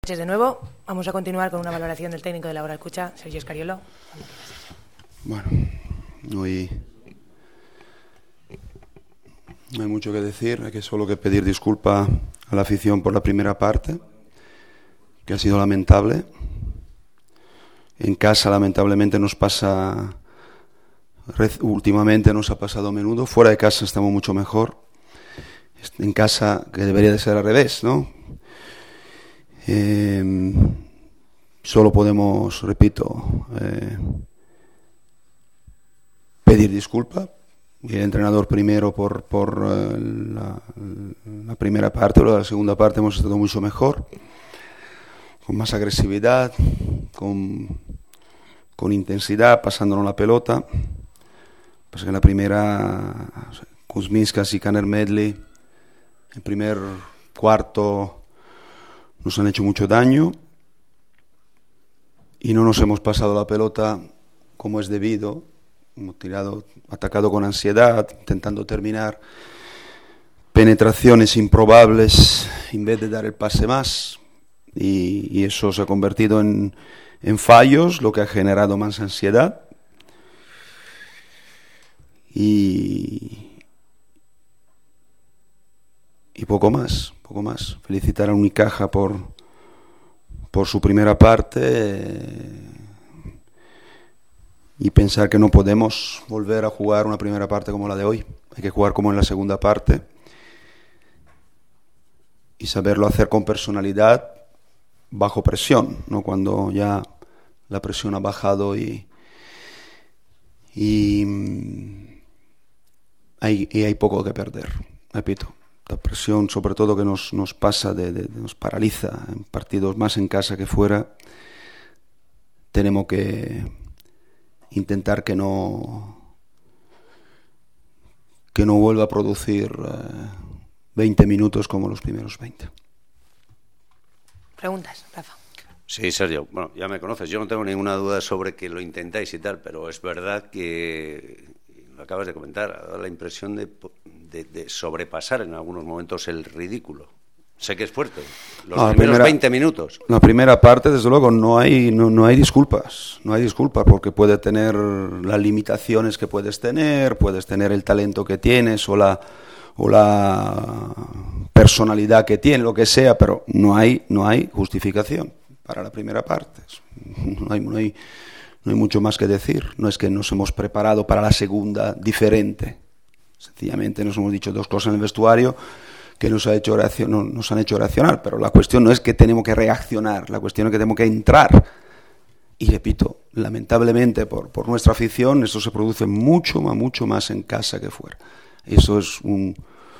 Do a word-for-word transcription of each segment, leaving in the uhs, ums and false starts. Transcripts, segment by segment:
De nuevo, vamos a continuar con una valoración del técnico de la hora escucha, Sergio Scariolo. Bueno, hoy no hay mucho que decir, hay que solo que pedir disculpas a la afición por la primera parte, que ha sido lamentable. En casa, lamentablemente, nos pasa, últimamente nos ha pasado a menudo. Fuera de casa estamos mucho mejor. En casa, que debería de ser al revés, ¿no? Eh, solo podemos, repito, eh, pedir disculpas. Y el entrenador primero por, por eh, la, la primera parte, luego la segunda parte hemos estado mucho mejor, con más agresividad, con, con intensidad, pasándonos la pelota. Pues en la primera, Kuzminskas y Kaner Medley, el primer cuarto nos han hecho mucho daño y no nos hemos pasado la pelota como es debido. Hemos tirado, atacado con ansiedad, intentando terminar penetraciones improbables en vez de dar el pase más, y, y eso se ha convertido en, en fallos, lo que ha generado más ansiedad. Y, y poco más, poco más. Felicitar a Unicaja por, por su primera parte. Eh, Y pensar que no podemos volver a jugar una primera parte como la de hoy. Hay que jugar como en la segunda parte. Y saberlo hacer con personalidad, bajo presión, ¿no? Cuando ya la presión ha bajado y, y, hay, y hay poco que perder. Repito, la presión sobre todo que nos, nos pasa, de, de, nos paraliza en partidos más en casa que fuera. Tenemos que intentar que no que no vuelva a producir eh, veinte minutos como los primeros veinte. Preguntas, Rafa. Sí, Sergio, bueno, ya me conoces, yo no tengo ninguna duda sobre que lo intentáis y tal, pero es verdad que, lo acabas de comentar, ha dado la impresión de, de, de sobrepasar en algunos momentos el ridículo. Sé que es fuerte, los no, primeros primera, veinte minutos. La primera parte, desde luego, no hay no, no hay disculpas, no hay disculpas, porque puede tener las limitaciones que puedes tener, puedes tener el talento que tienes o la o la personalidad que tienes, lo que sea, pero no hay no hay justificación para la primera parte. No hay no hay no hay mucho más que decir. No es que nos hemos preparado para la segunda diferente. Sencillamente nos hemos dicho dos cosas en el vestuario que nos, ha hecho reaccionar, nos han hecho reaccionar, pero la cuestión no es que tenemos que reaccionar, la cuestión es que tenemos que entrar. Y repito, lamentablemente por, por nuestra afición, esto se produce mucho, mucho más en casa que fuera. Eso es un,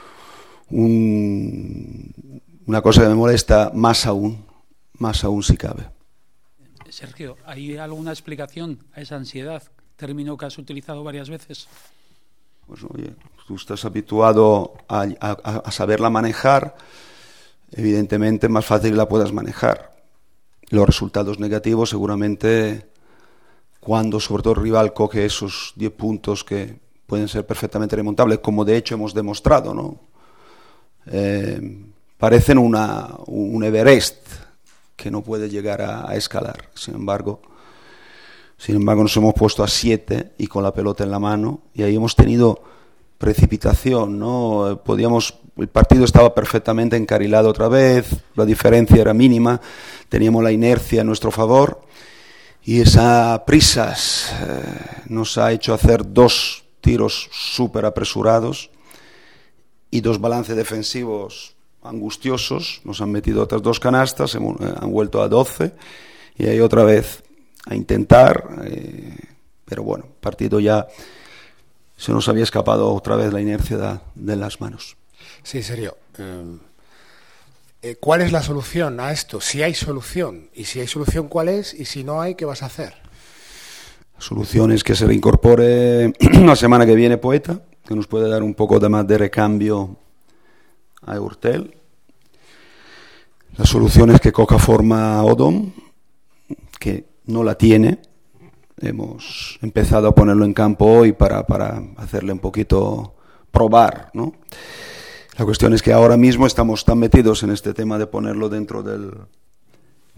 un, una cosa que me molesta más aún, más aún si cabe. Sergio, ¿hay alguna explicación a esa ansiedad, término que has utilizado varias veces? Pues oye, tú estás habituado a, a, a saberla manejar, evidentemente más fácil la puedas manejar. Los resultados negativos seguramente, cuando sobre todo el rival coge esos diez puntos que pueden ser perfectamente remontables, como de hecho hemos demostrado, ¿no? Eh, parecen una, un Everest que no puede llegar a, a escalar. Sin embargo, Sin embargo, nos hemos puesto a siete y con la pelota en la mano, y ahí hemos tenido precipitación, ¿no? Podíamos, el partido estaba perfectamente encarrilado otra vez, la diferencia era mínima, teníamos la inercia a nuestro favor, y esa prisas eh, nos ha hecho hacer dos tiros súper apresurados y dos balances defensivos angustiosos. Nos han metido otras dos canastas, hemos, eh, han vuelto a doce, y ahí otra vez a intentar, eh, pero bueno, el partido ya se nos había escapado otra vez la inercia de, de las manos. Sí, Sergio. Eh, ¿Cuál es la solución a esto? Si hay solución, y si hay solución, ¿cuál es? Y si no hay, ¿qué vas a hacer? La solución es que se reincorpore la semana que viene Poeta, que nos puede dar un poco de más de recambio a Hurtel. La solución es que coja forma a Odom, que no la tiene. Hemos empezado a ponerlo en campo hoy para, para hacerle un poquito probar, ¿no? La cuestión es que ahora mismo estamos tan metidos en este tema de ponerlo dentro del,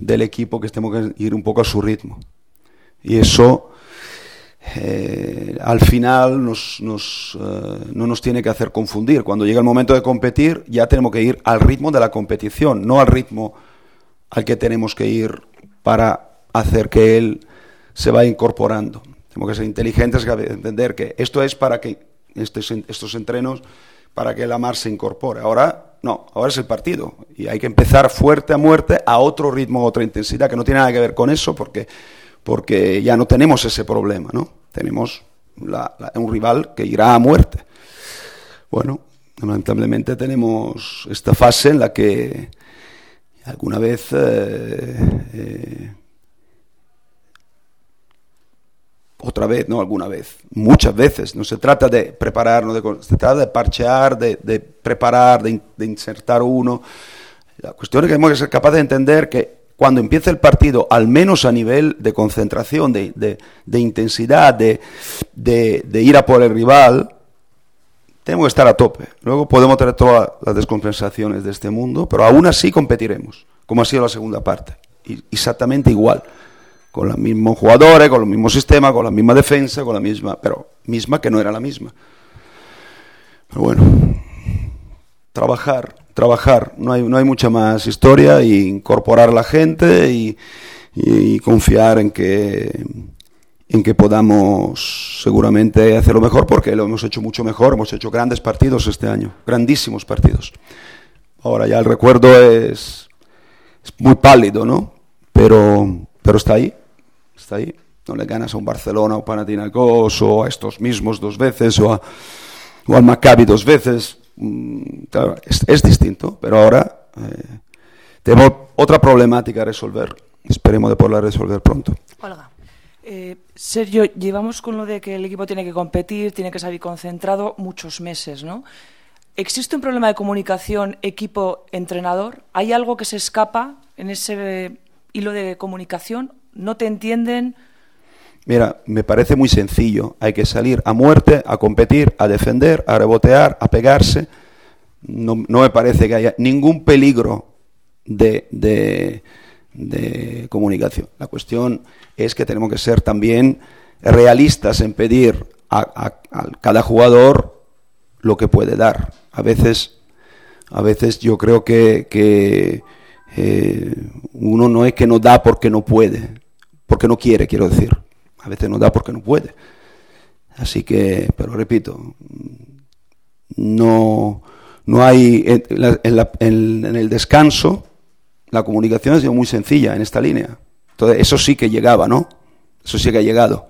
del equipo que tenemos que ir un poco a su ritmo. Y eso eh, al final nos, nos, eh, no nos tiene que hacer confundir. Cuando llega el momento de competir, ya tenemos que ir al ritmo de la competición, no al ritmo al que tenemos que ir para hacer que él se vaya incorporando. Tenemos que ser inteligentes, entender que esto es para que estos, estos entrenos, para que la mar se incorpore. Ahora no, ahora es el partido y hay que empezar fuerte a muerte a otro ritmo, a otra intensidad, que no tiene nada que ver con eso, porque, porque ya no tenemos ese problema, ¿no? Tenemos la, la, un rival que irá a muerte. Bueno, lamentablemente tenemos esta fase en la que alguna vez eh, eh, otra vez, no alguna vez, muchas veces. No se trata de preparar, no de, se trata de parchear, de, de preparar, de, de insertar uno. La cuestión es que tenemos que ser capaces de entender que cuando empiece el partido, al menos a nivel de concentración, de, de, de intensidad, de, de, de ir a por el rival, tenemos que estar a tope. Luego podemos tener todas las descompensaciones de este mundo, pero aún así competiremos, como ha sido la segunda parte. Y exactamente igual. Con los mismos jugadores, con los mismos sistemas, con la misma defensa, con la misma, pero misma que no era la misma. Pero bueno, trabajar, trabajar, no hay, no hay mucha más historia, y incorporar a la gente y, y confiar en que, en que podamos seguramente hacerlo mejor, porque lo hemos hecho mucho mejor, hemos hecho grandes partidos este año, grandísimos partidos. Ahora ya el recuerdo es, es muy pálido, ¿no? Pero, pero está ahí. Está ahí. No le ganas a un Barcelona o Panathinaikos o a estos mismos dos veces o, a, o al Maccabi dos veces. Claro, es, es distinto, pero ahora eh, tenemos otra problemática a resolver. Esperemos de poderla resolver pronto. Olga. Eh, Sergio, llevamos con lo de que el equipo tiene que competir, tiene que salir concentrado muchos meses, ¿no? ¿Existe un problema de comunicación equipo-entrenador? ¿Hay algo que se escapa en ese hilo de comunicación? ¿No te entienden? Mira, me parece muy sencillo. Hay que salir a muerte, a competir, a defender, a rebotear, a pegarse. No, no me parece que haya ningún peligro de, de, de comunicación. La cuestión es que tenemos que ser también realistas en pedir a, a, a cada jugador lo que puede dar. A veces, a veces yo creo que, que eh, uno no es que no da porque no puede. Porque no quiere, quiero decir. A veces no da porque no puede. Así que, pero repito, no, no hay, en, la, en, la, en, en el descanso, la comunicación ha sido muy sencilla en esta línea. Entonces, eso sí que llegaba, ¿no? Eso sí que ha llegado.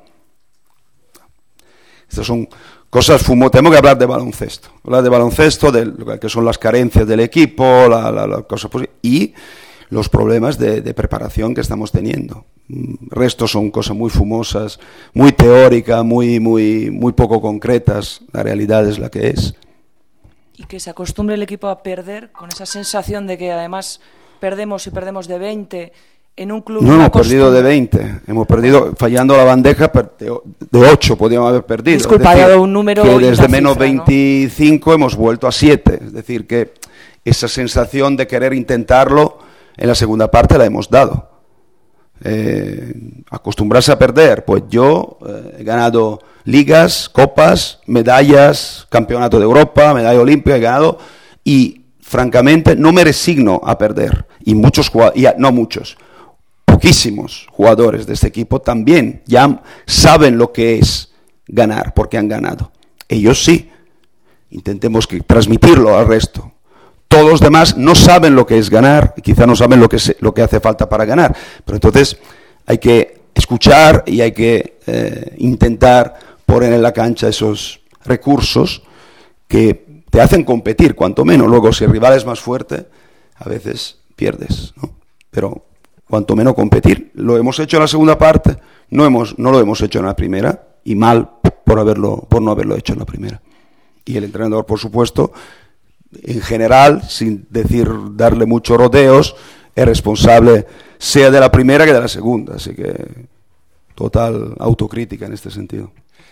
Estas son cosas fumo. Tenemos que hablar de baloncesto. Hablar de baloncesto, de lo que son las carencias del equipo, la, la, la cosa posible, y los problemas de, de preparación que estamos teniendo. El resto son cosas muy fumosas, muy teóricas, muy, muy, muy poco concretas. La realidad es la que es. Y que se acostumbre el equipo a perder con esa sensación de que además perdemos y perdemos de veinte en un club. No hemos perdido de veinte, hemos perdido fallando la bandeja de ocho, podríamos haber perdido. Disculpa, he dado un número. Que desde menos cifra, veinticinco, ¿no? Hemos vuelto a siete. Es decir, que esa sensación de querer intentarlo en la segunda parte la hemos dado. Eh, acostumbrarse a perder, pues yo eh, he ganado ligas, copas, medallas, campeonato de Europa, medalla olímpica he ganado, y francamente no me resigno a perder. Y muchos jugadores, no muchos, poquísimos jugadores de este equipo también ya saben lo que es ganar, porque han ganado. Ellos sí. Intentemos que transmitirlo al resto. Todos los demás no saben lo que es ganar, quizá no saben lo que, se, lo que hace falta para ganar, pero entonces hay que escuchar y hay que eh, intentar poner en la cancha esos recursos que te hacen competir, cuanto menos. Luego, si el rival es más fuerte, a veces pierdes, ¿no? Pero cuanto menos competir. Lo hemos hecho en la segunda parte, no, hemos, no lo hemos hecho en la primera, y mal por, haberlo, por no haberlo hecho en la primera. Y el entrenador, por supuesto, en general, sin decir darle muchos rodeos, es responsable sea de la primera que de la segunda, así que total autocrítica en este sentido.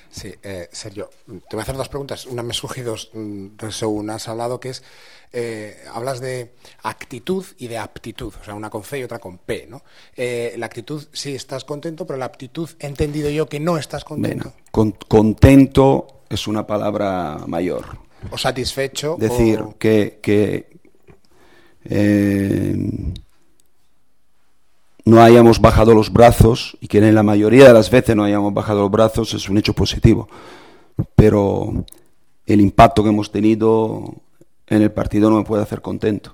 Sí, eh, Sergio, te voy a hacer dos preguntas. Una me surge dos, según has hablado, que es, eh, hablas de actitud y de aptitud, o sea, una con C y otra con P, ¿no? Eh, la actitud, sí, estás contento, pero la aptitud, he entendido yo que no estás contento. Bueno, con, contento es una palabra mayor. O satisfecho. Decir o... que, que eh, no hayamos bajado los brazos, y que en la mayoría de las veces no hayamos bajado los brazos, es un hecho positivo. Pero el impacto que hemos tenido en el partido no me puede hacer contento.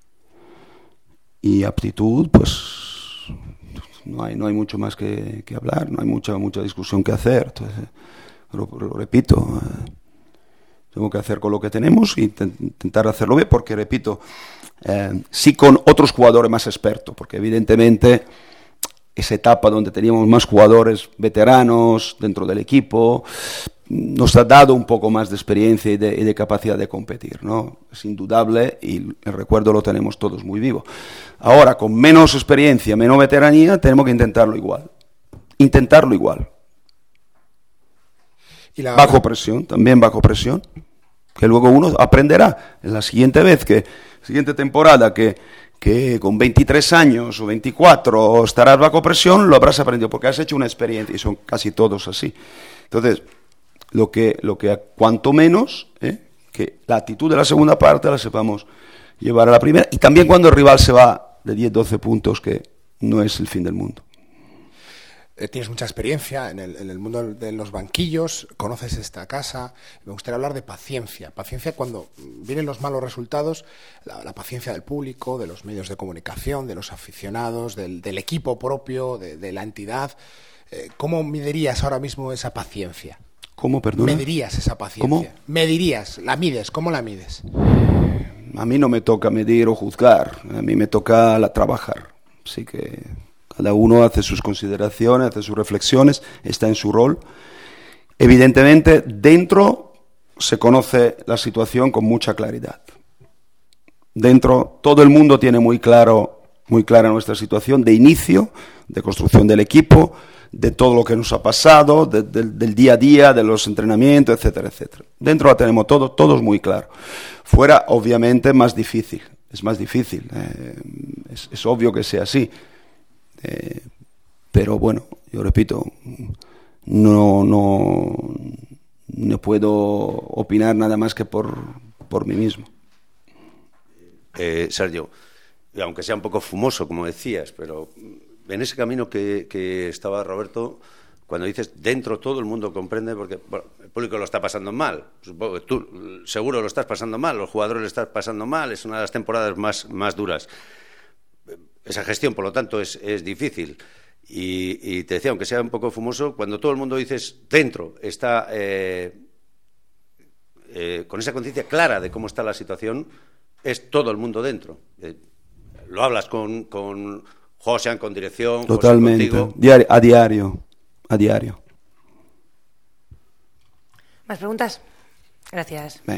Y aptitud, pues no hay, no hay mucho más que, que hablar, no hay mucha, mucha discusión que hacer. Entonces, lo, lo repito, eh, tengo que hacer con lo que tenemos e intentar hacerlo bien, porque, repito, eh, sí con otros jugadores más expertos, porque evidentemente esa etapa donde teníamos más jugadores veteranos dentro del equipo nos ha dado un poco más de experiencia y de, y de capacidad de competir, ¿no? Es indudable y el recuerdo lo tenemos todos muy vivo. Ahora, con menos experiencia, menos veteranía, tenemos que intentarlo igual. Intentarlo igual. ¿Y la... Bajo presión, también bajo presión, que luego uno aprenderá en la siguiente vez, que siguiente temporada, que, que con veintitrés años o veinticuatro estarás bajo presión, lo habrás aprendido, porque has hecho una experiencia, y son casi todos así. Entonces, lo que, lo que cuanto menos, ¿eh? que la actitud de la segunda parte la sepamos llevar a la primera, y también cuando el rival se va de diez doce puntos, que no es el fin del mundo. Eh, tienes mucha experiencia en el, en el mundo de los banquillos, conoces esta casa. Me gustaría hablar de paciencia. Paciencia cuando vienen los malos resultados, la, la paciencia del público, de los medios de comunicación, de los aficionados, del, del equipo propio, de, de la entidad. Eh, ¿Cómo medirías ahora mismo esa paciencia? ¿Cómo, perdona? ¿Medirías esa paciencia? ¿Cómo? ¿Medirías? ¿La mides? ¿Cómo la mides? A mí no me toca medir o juzgar, a mí me toca la trabajar. Así que cada uno hace sus consideraciones, hace sus reflexiones, está en su rol. Evidentemente, dentro se conoce la situación con mucha claridad. Dentro, todo el mundo tiene muy claro, muy clara nuestra situación de inicio, de construcción del equipo, de todo lo que nos ha pasado, de, de, del día a día, de los entrenamientos, etcétera, etcétera. Dentro la tenemos todo, todos muy claro. Fuera, obviamente, más difícil, es más difícil, eh, es, es obvio que sea así. Eh, pero bueno, yo repito, no, no, no puedo opinar nada más que por, por mí mismo. Eh, Sergio, aunque sea un poco fumoso, como decías, pero en ese camino que, que estaba Roberto, cuando dices dentro todo el mundo comprende, porque bueno, el público lo está pasando mal, supongo que tú seguro lo estás pasando mal, los jugadores lo están pasando mal, es una de las temporadas más, más duras. Esa gestión, por lo tanto, es, es difícil. Y, y te decía, aunque sea un poco fumoso, cuando todo el mundo dices dentro está eh, eh, con esa conciencia clara de cómo está la situación, es todo el mundo dentro. Eh, lo hablas con, con José, con dirección, totalmente, José, contigo. Diario, a diario, a diario. ¿Más preguntas? Gracias. Venga.